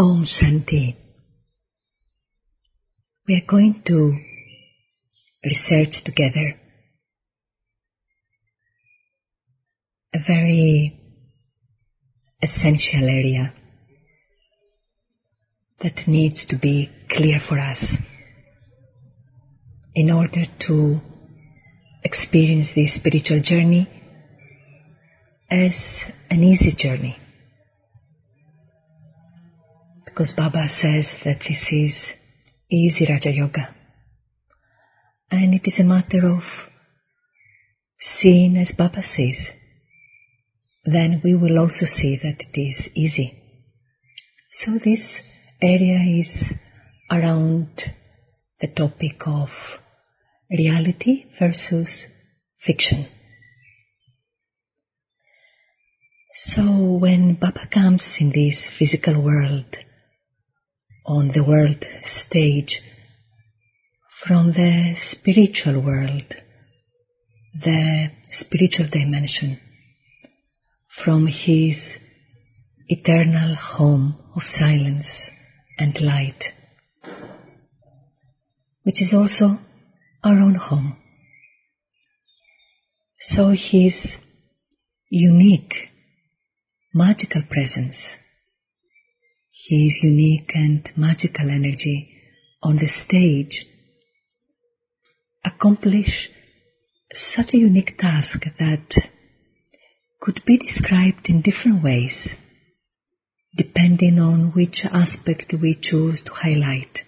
Om Shanti. We are going to research together a very essential area that needs to be clear for us in order to experience this spiritual journey as an easy journey. Because Baba says that this is easy Raja Yoga, and it is a matter of seeing as Baba says. Then we will also see that it is easy. So this area is around the topic of reality versus fiction. So when Baba comes in this physical world, on the world stage, from the spiritual world, the spiritual dimension, from his eternal home of silence and light, which is also our own home. So his unique, magical presence, his unique and magical energy on the stage accomplish such a unique task that could be described in different ways depending on which aspect we choose to highlight.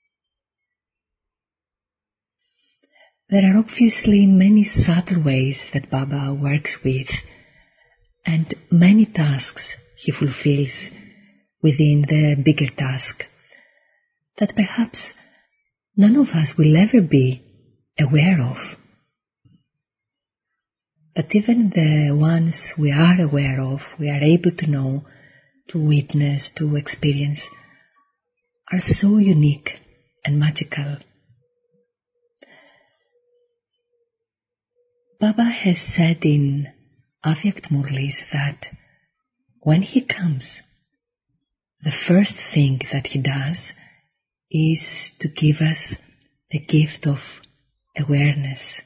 There are obviously many subtle ways that Baba works with and many tasks he fulfills within the bigger task that perhaps none of us will ever be aware of. But even the ones we are aware of, we are able to know, to witness, to experience, are so unique and magical. Baba has said in Avyakt Murlis that when he comes, the first thing that he does is to give us the gift of awareness.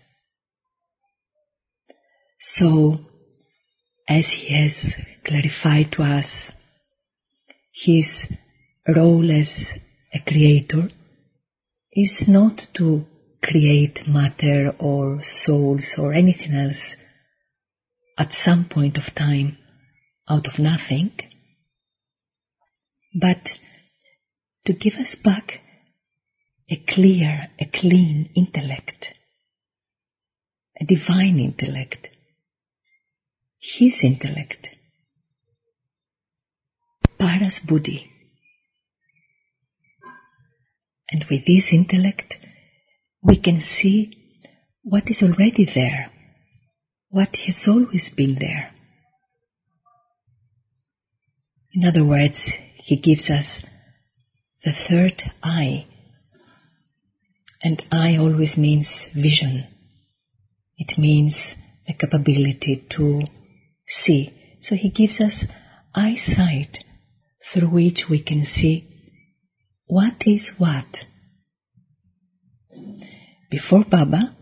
So, as he has clarified to us, his role as a creator is not to create matter or souls or anything else at some point of time out of nothing, but to give us back a clear, a clean intellect, a divine intellect, his intellect, Paras Buddhi. And with this intellect, we can see what is already there, what has always been there. In other words, he gives us the third eye, and eye always means vision. It means the capability to see. So he gives us eyesight through which we can see what is what. Before Baba,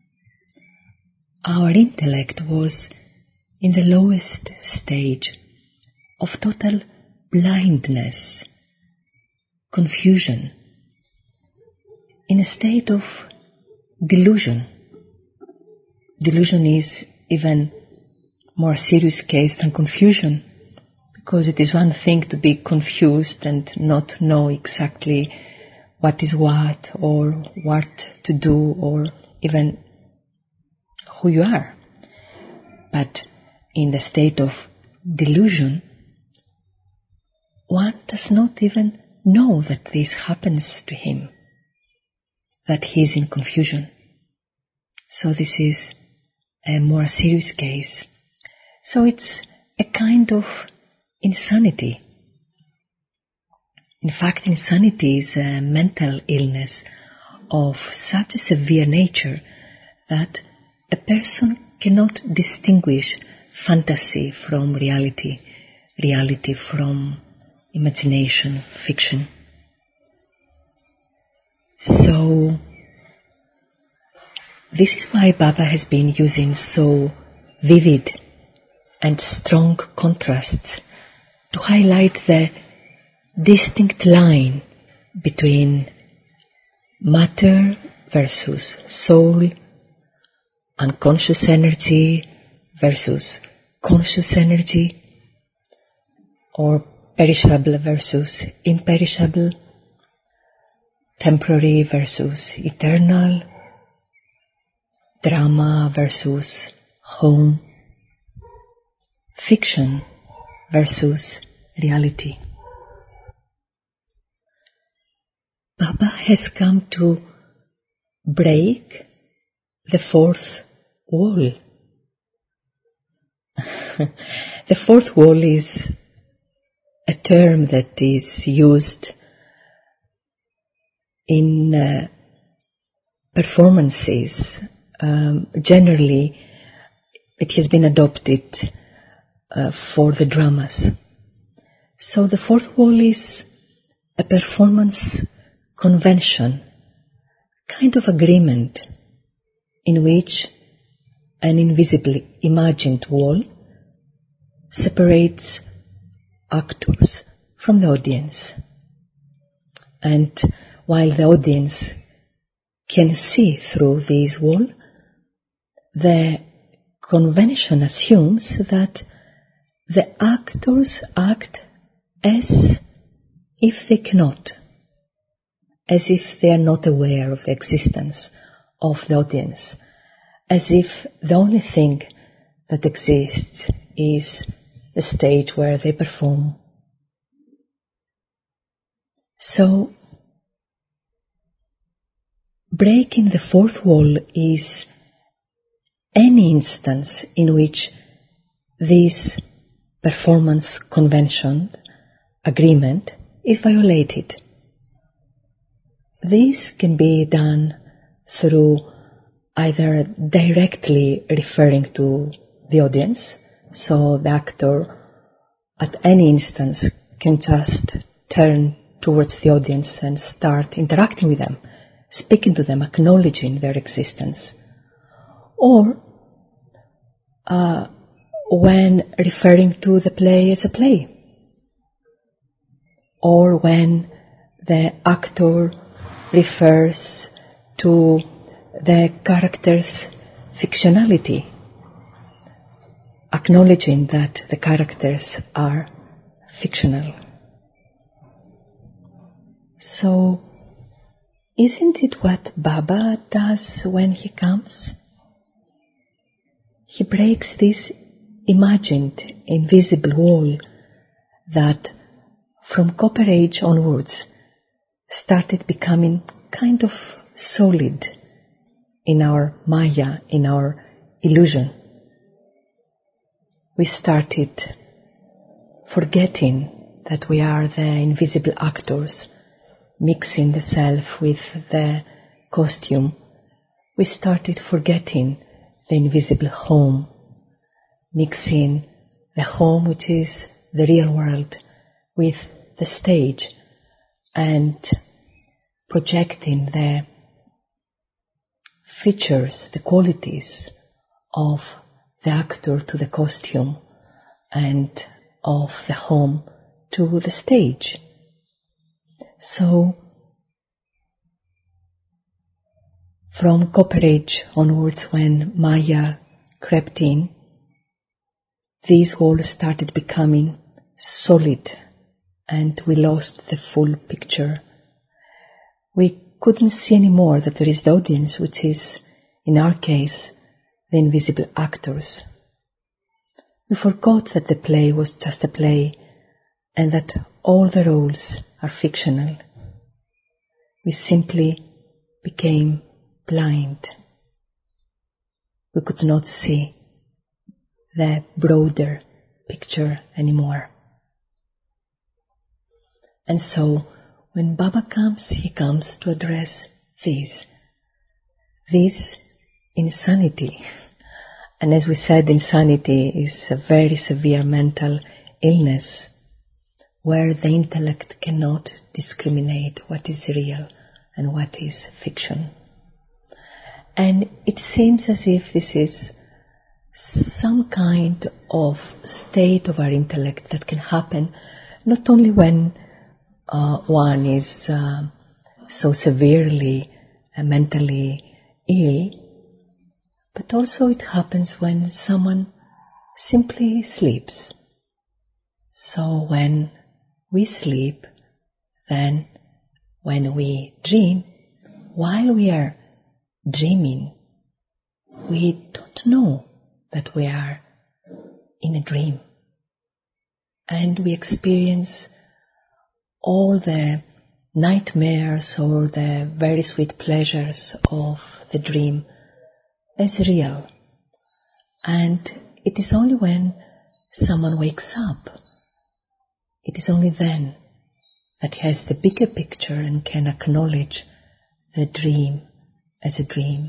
our intellect was in the lowest stage of total blindness, confusion, in a state of delusion. Delusion is even more serious case than confusion, because it is one thing to be confused and not know exactly what is what or what to do or even who you are. But in the state of delusion, one does not even know that this happens to him, that he is in confusion. So this is a more serious case. So it's a kind of insanity. In fact, insanity is a mental illness of such a severe nature that a person cannot distinguish fantasy from reality, reality from imagination, fiction. So, this is why Baba has been using so vivid and strong contrasts to highlight the distinct line between matter versus soul, unconscious energy versus conscious energy, or perishable versus imperishable, temporary versus eternal, drama versus home, fiction versus reality. Baba has come to break the fourth wall. The fourth wall is a term that is used in performances. Generally, it has been adopted for the dramas. So the fourth wall is a performance convention, kind of agreement in which an invisible imagined wall separates actors from the audience. And while the audience can see through this wall, the convention assumes that the actors act as if they cannot, as if they are not aware of the existence of the audience, as if the only thing that exists is the stage where they perform. So, breaking the fourth wall is any instance in which this performance convention, agreement, is violated. This can be done through either directly referring to the audience, so the actor at any instance can just turn towards the audience and start interacting with them, speaking to them, acknowledging their existence. Or when referring to the play as a play, or when the actor refers to the character's fictionality, acknowledging that the characters are fictional. So, isn't it what Baba does when he comes? He breaks this imagined, invisible wall that from Copper Age onwards started becoming kind of solid in our Maya, in our illusion. We started forgetting that we are the invisible actors, mixing the self with the costume. We started forgetting the invisible home, mixing the home, which is the real world, with the stage, and projecting the features, the qualities of the actor to the costume and of the home to the stage. So, from Copper Age onwards, when Maya crept in, these walls started becoming solid and we lost the full picture. We couldn't see anymore that there is the audience, which is, in our case, the invisible actors. We forgot that the play was just a play and that all the roles are fictional. We simply became blind. We could not see the broader picture anymore. And so, when Baba comes, he comes to address this insanity. And as we said, insanity is a very severe mental illness where the intellect cannot discriminate what is real and what is fiction. And it seems as if this is some kind of state of our intellect that can happen not only when one is so severely mentally ill, but also it happens when someone simply sleeps. So when we sleep, then when we dream, while we are dreaming, we don't know that we are in a dream. And we experience all the nightmares or the very sweet pleasures of the dream as real. And it is only when someone wakes up, it is only then that he has the bigger picture and can acknowledge the dream as a dream.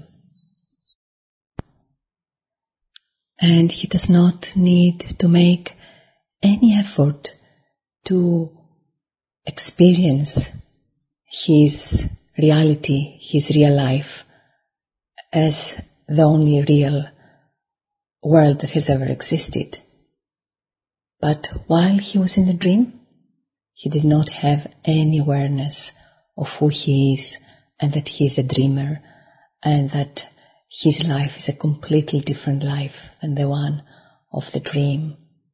And he does not need to make any effort to experience his reality, his real life, as the only real world that has ever existed. But while he was in the dream, he did not have any awareness of who he is and that he is a dreamer and that his life is a completely different life than the one of the dream.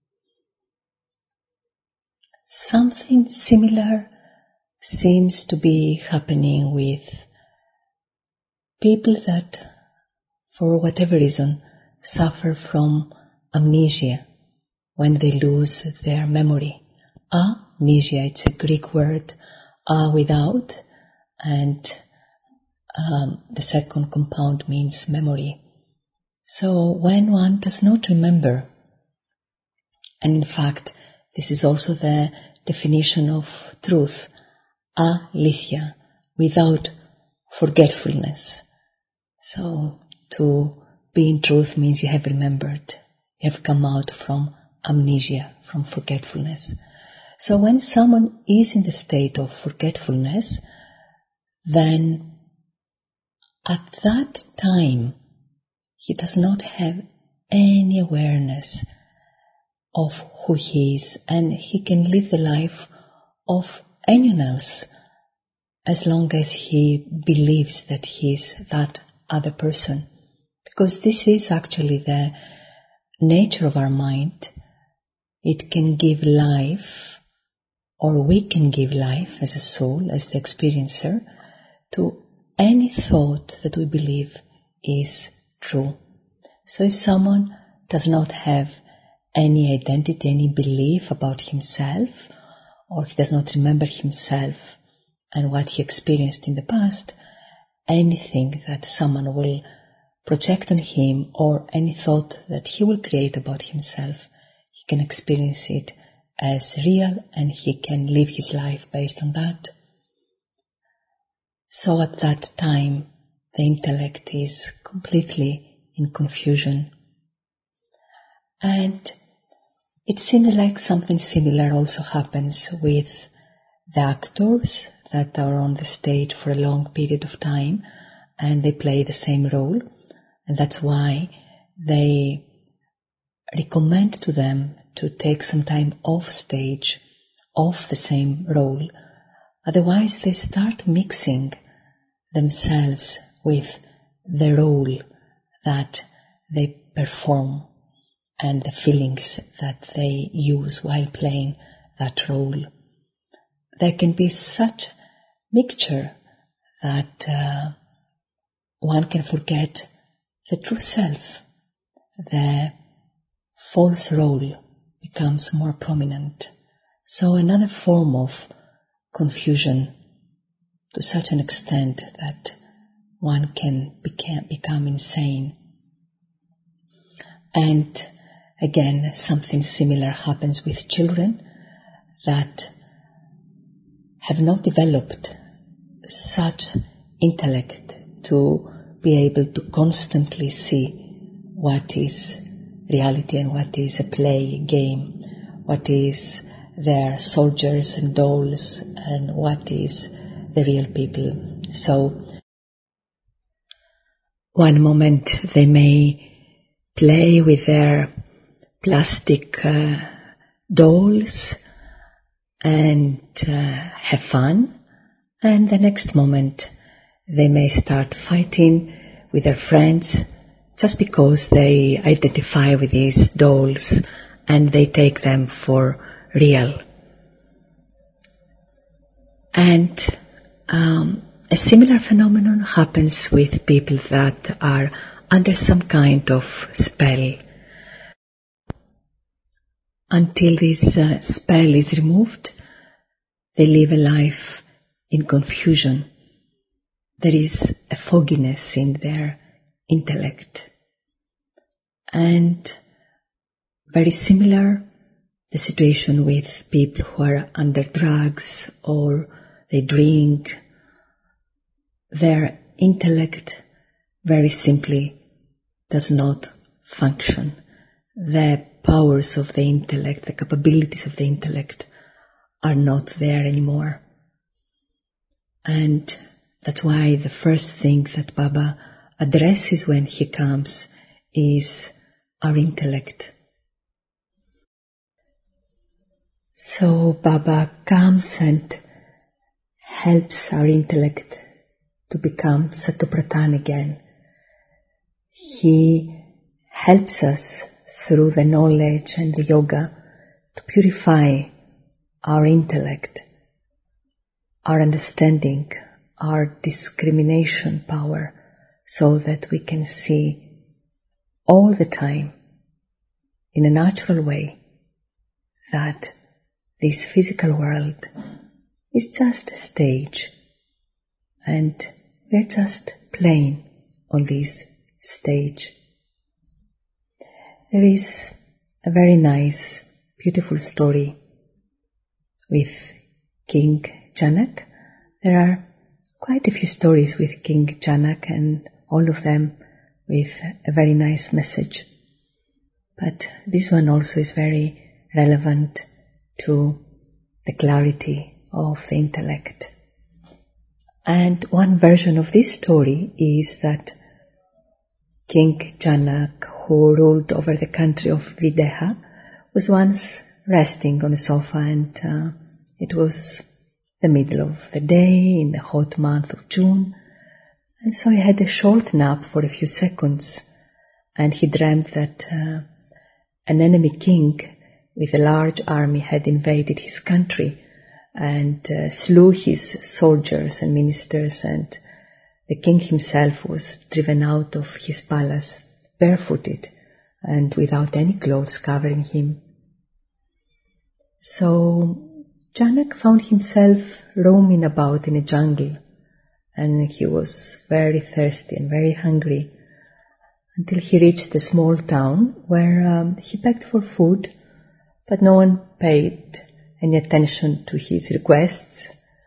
Something similar seems to be happening with people that, for whatever reason, suffer from amnesia when they lose their memory. Amnesia, it's a Greek word, without, and the second compound means memory. So when one does not remember, and in fact, this is also the definition of truth, alithia, without forgetfulness. So to be in truth means you have remembered, you have come out from amnesia, from forgetfulness. So when someone is in the state of forgetfulness, then at that time he does not have any awareness of who he is, and he can live the life of anyone else as long as he believes that he is that other person. Because this is actually the nature of our mind. It can give life, or we can give life as a soul, as the experiencer, to any thought that we believe is true. So if someone does not have any identity, any belief about himself, or he does not remember himself and what he experienced in the past, anything that someone will project on him or any thought that he will create about himself, he can experience it as real and he can live his life based on that. So at that time, the intellect is completely in confusion. And it seems like something similar also happens with the actors that are on the stage for a long period of time and they play the same role. And that's why they recommend to them to take some time off stage, off the same role. Otherwise they start mixing themselves with the role that they perform and the feelings that they use while playing that role. There can be such mixture that one can forget the true self. The false role becomes more prominent. So another form of confusion to such an extent that one can become insane. And again, something similar happens with children that have not developed such intellect to be able to constantly see what is reality and what is a play, a game, what is their soldiers and dolls and what is the real people. So one moment they may play with their plastic dolls and have fun, and the next moment they may start fighting with their friends just because they identify with these dolls and they take them for real. And a similar phenomenon happens with people that are under some kind of spell. Until this spell is removed, they live a life in confusion. There is a fogginess in their intellect. And very similar, the situation with people who are under drugs or they drink. Their intellect very simply does not function. The powers of the intellect, the capabilities of the intellect are not there anymore. And that's why the first thing that Baba addresses when he comes is our intellect. So Baba comes and helps our intellect to become Satopradhan again. He helps us through the knowledge and the yoga to purify our intellect, our understanding, our discrimination power, so that we can see all the time in a natural way that this physical world is just a stage and we're just playing on this stage. There is a very nice, beautiful story with King Janak. There are quite a few stories with King Janak and all of them with a very nice message. But this one also is very relevant to the clarity of the intellect. And one version of this story is that King Janak, who ruled over the country of Videha, was once resting on a sofa, and it was the middle of the day in the hot month of June, and so he had a short nap for a few seconds, and he dreamt that an enemy king with a large army had invaded his country and slew his soldiers and ministers, and the king himself was driven out of his palace barefooted and without any clothes covering him. So Janak found himself roaming about in a jungle, and he was very thirsty and very hungry until he reached a small town where he begged for food, but no one paid any attention to his requests.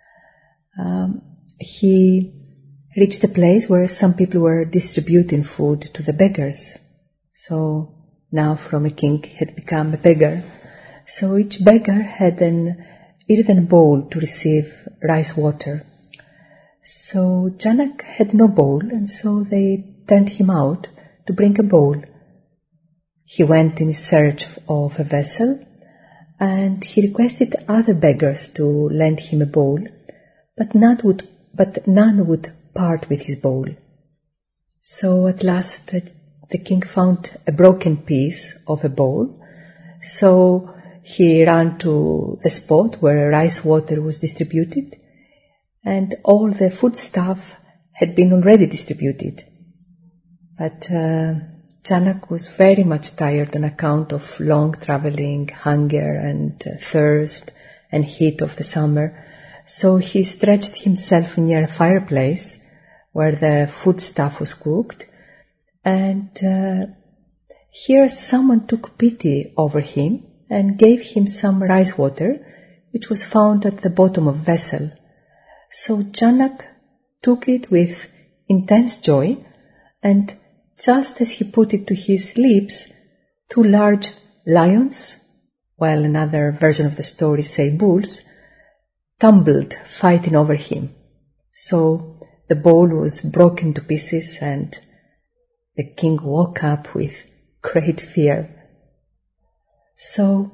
He reached a place where some people were distributing food to the beggars. So now from a king he had become a beggar. So each beggar had an earthen bowl to receive rice water. So Janak had no bowl, and so they turned him out to bring a bowl. He went in search of a vessel, and he requested other beggars to lend him a bowl, but none would part with his bowl. So at last the king found a broken piece of a bowl, so he ran to the spot where rice water was distributed, and all the foodstuff had been already distributed. But Janak was very much tired on account of long traveling, hunger and thirst and heat of the summer. So he stretched himself near a fireplace where the foodstuff was cooked, and here someone took pity over him and gave him some rice water, which was found at the bottom of a vessel. So Janak took it with intense joy, and just as he put it to his lips, two large lions while another version of the story say bulls, tumbled fighting over him. So the bowl was broken to pieces and the king woke up with great fear. So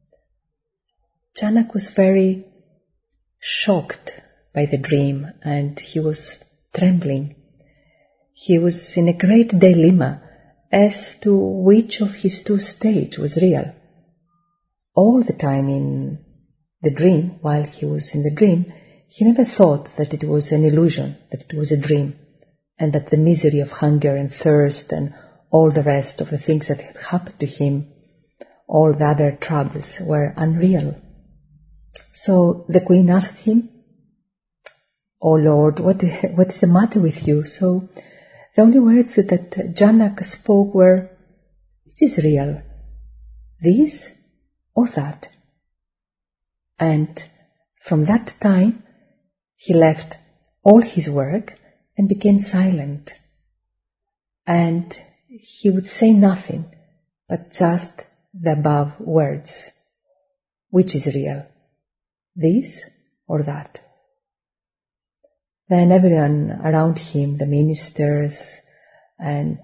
Janak was very shocked by the dream and he was trembling. He was in a great dilemma as to which of his two stages was real. All the time in the dream, while he was in the dream, he never thought that it was an illusion, that it was a dream, and that the misery of hunger and thirst and all the rest of the things that had happened to him, all the other troubles, were unreal. So the queen asked him, "Oh Lord, what is the matter with you?" So the only words that Janak spoke were, "It is real, this or that." And from that time, he left all his work and became silent. And he would say nothing but just the above words. Which is real, this or that? Then everyone around him, the ministers and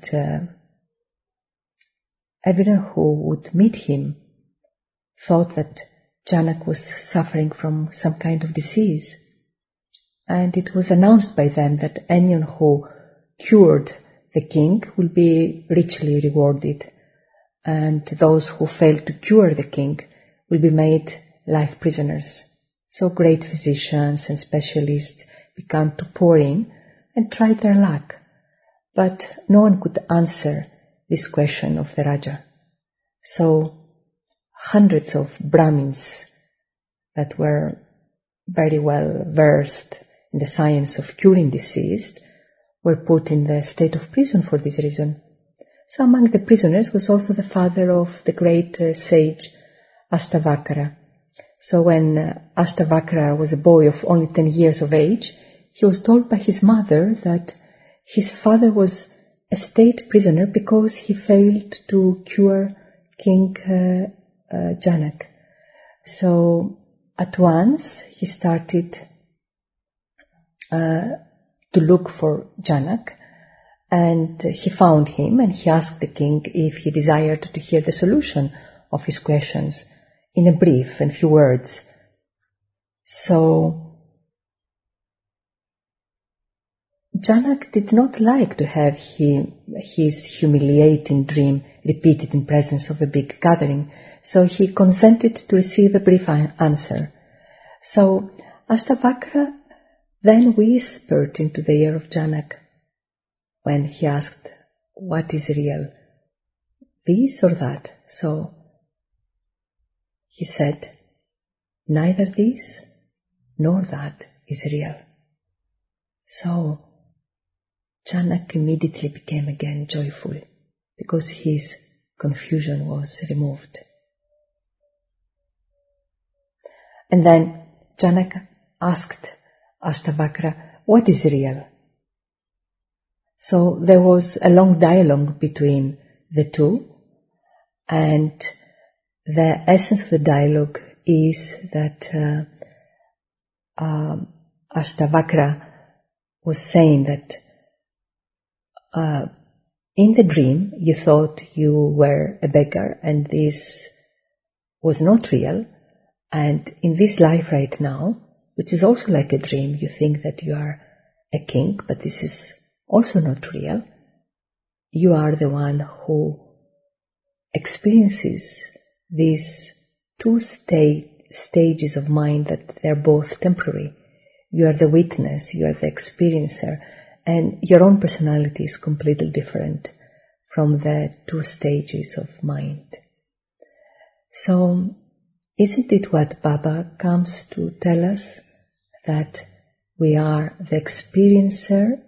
everyone who would meet him, thought that Janak was suffering from some kind of disease. And it was announced by them that anyone who cured the king will be richly rewarded, and those who failed to cure the king will be made life prisoners. So great physicians and specialists began to pour in and tried their luck. But no one could answer this question of the Raja. So hundreds of Brahmins that were very well versed in the science of curing disease were put in the state of prison for this reason. So among the prisoners was also the father of the great sage Ashtavakra. So when Ashtavakra was a boy of only 10 years of age, he was told by his mother that his father was a state prisoner because he failed to cure King Janak. So at once he started to look for Janak, and he found him and he asked the king if he desired to hear the solution of his questions in a brief and few words. So Janak did not like to have his humiliating dream repeated in presence of a big gathering, so he consented to receive a brief answer. So Ashtavakra then whispered into the ear of Janak when he asked, "What is real, this or that?" So he said, "Neither this nor that is real." So Janak immediately became again joyful because his confusion was removed. And then Janak asked Ashtavakra, "What is real?" So there was a long dialogue between the two, and the essence of the dialogue is that Ashtavakra was saying that in the dream you thought you were a beggar and this was not real, and in this life right now, which is also like a dream, you think that you are a king, but this is also not real. You are the one who experiences these two stages of mind, that they're both temporary. You are the witness, you are the experiencer, and your own personality is completely different from the two stages of mind. So, isn't it what Baba comes to tell us? That we are the experiencer,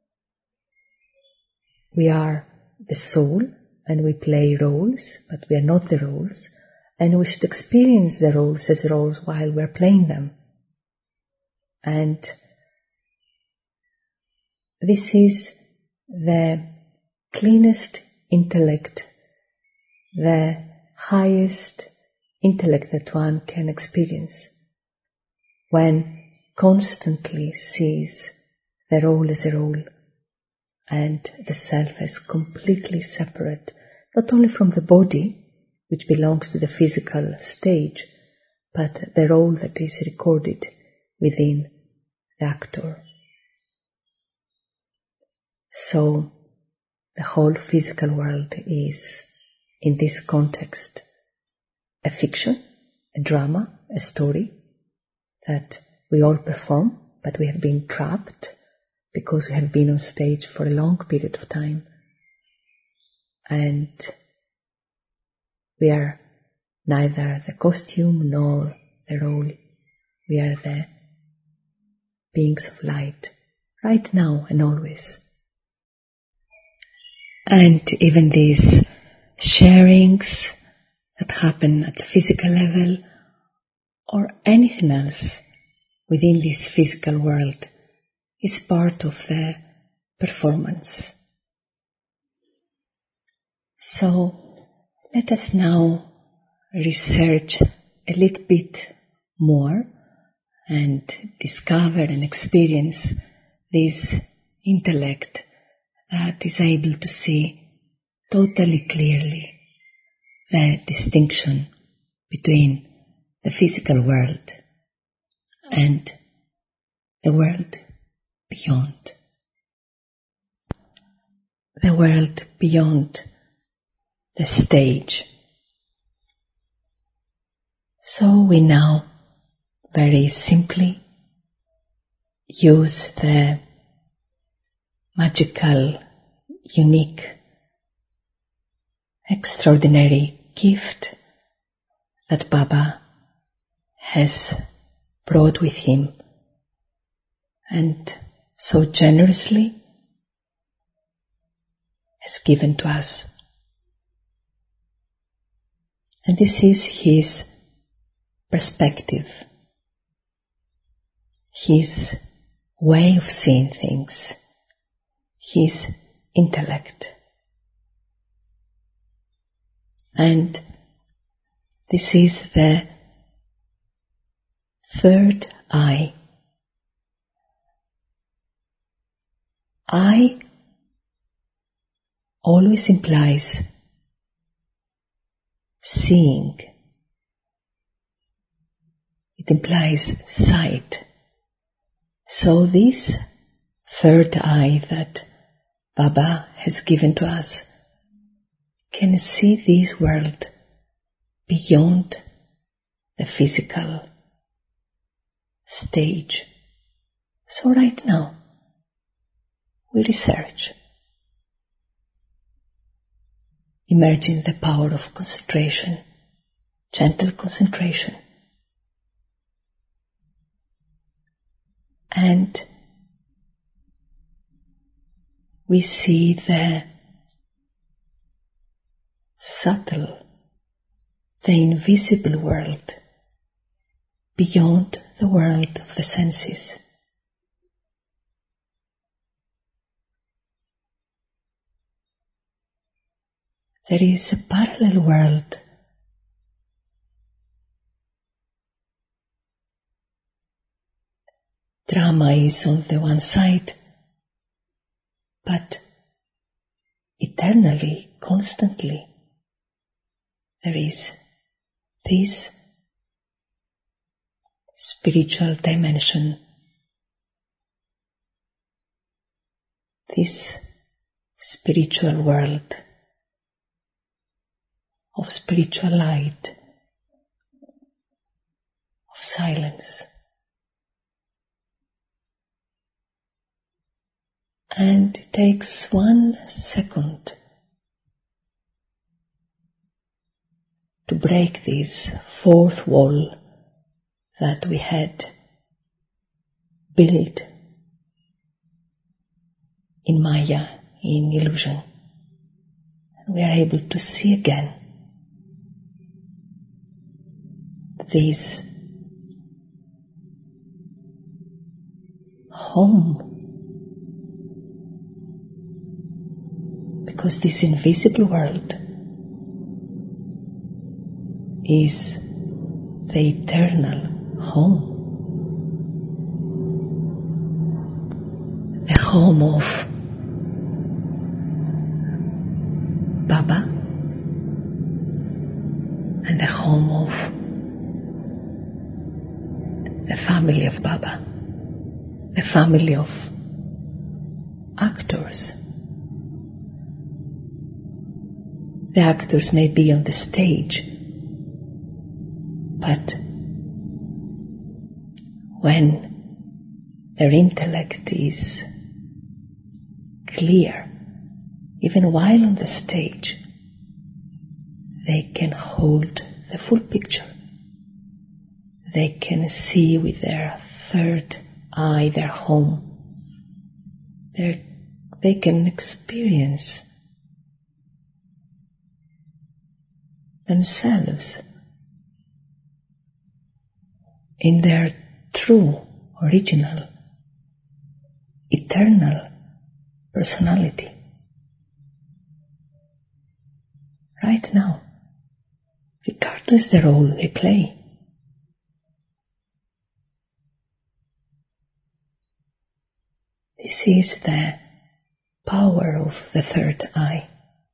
we are the soul, and we play roles, but we are not the roles, and we should experience the roles as roles while we're playing them. And this is the cleanest intellect, the highest intellect that one can experience when constantly sees the role as a role and the self as completely separate, not only from the body, which belongs to the physical stage, but the role that is recorded within the actor. So the whole physical world is, in this context, a fiction, a drama, a story that we all perform, but we have been trapped because we have been on stage for a long period of time. And we are neither the costume nor the role. We are the beings of light, right now and always. And even these sharings that happen at the physical level or anything else within this physical world is part of the performance. So let us now research a little bit more and discover and experience this intellect that is able to see totally clearly the distinction between the physical world and the world beyond. The world beyond the stage. So we now very simply use the magical, unique, extraordinary gift that Baba has brought with him and so generously has given to us. And this is his perspective, his way of seeing things, his intellect. And this is the third eye. Eye always implies seeing. It implies sight. So this third eye that Baba has given to us can see this world beyond the physical stage. So right now, we research, emerging the power of concentration, gentle concentration. And we see the subtle, the invisible world beyond the world of the senses. There is a parallel world drama is on the one side, but eternally, constantly, there is this spiritual dimension, this spiritual world of spiritual light, of silence. And it takes 1 second to break this fourth wall that we had built in Maya, in illusion. And we are able to see again this home. Because this invisible world is the eternal home. The home of Baba and the home of the family of Baba, the family of actors. The actors may be on the stage, but when their intellect is clear, even while on the stage, they can hold the full picture. They can see with their third eye their home. They can experience themselves in their true, original, eternal personality. Right now, regardless the role they play. This is the power of the third eye.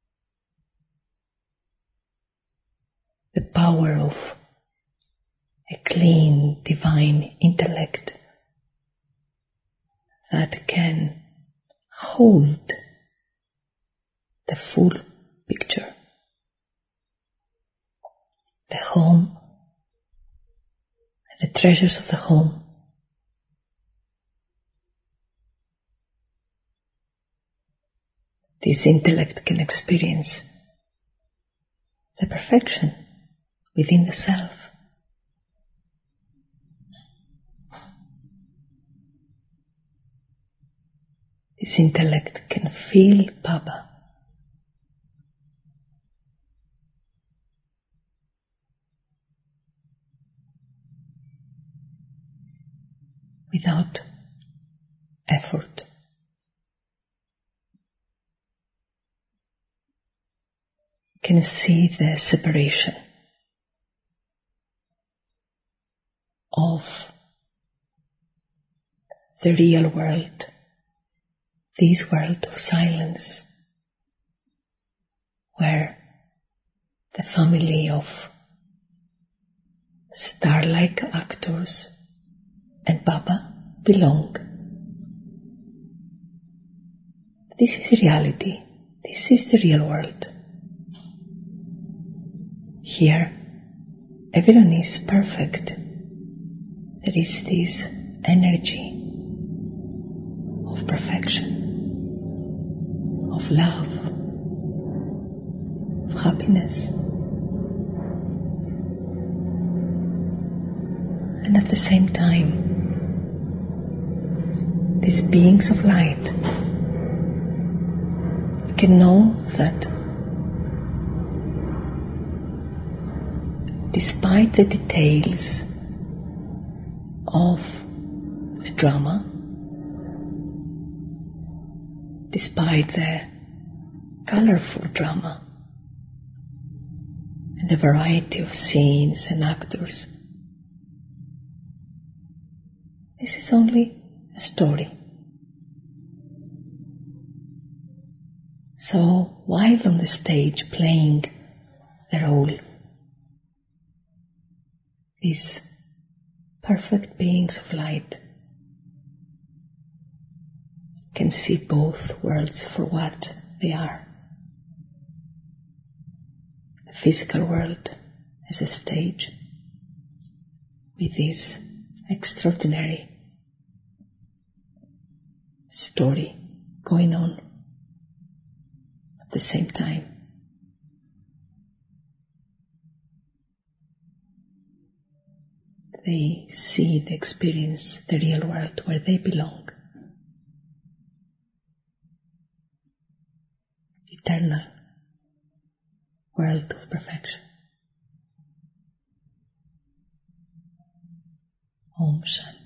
The power of a clean, divine intellect that can hold the full picture. The home, and the treasures of the home. This intellect can experience the perfection within the self. This intellect can feel Baba. Without effort. Can see the separation of the real world, this world of silence, where the family of star-like actors and Baba belong. This is reality. This is the real world. Here, everyone is perfect. There is this energy of perfection, of love, of happiness. And at the same time, these beings of light can know that despite the details of the drama, despite the colorful drama and the variety of scenes and actors, this is only a story. So while on the stage playing the role, these perfect beings of light can see both worlds for what they are. The physical world as a stage with this extraordinary story going on at the same time. They see, they experience the real world where they belong. Eternal world of perfection. Om Shanti.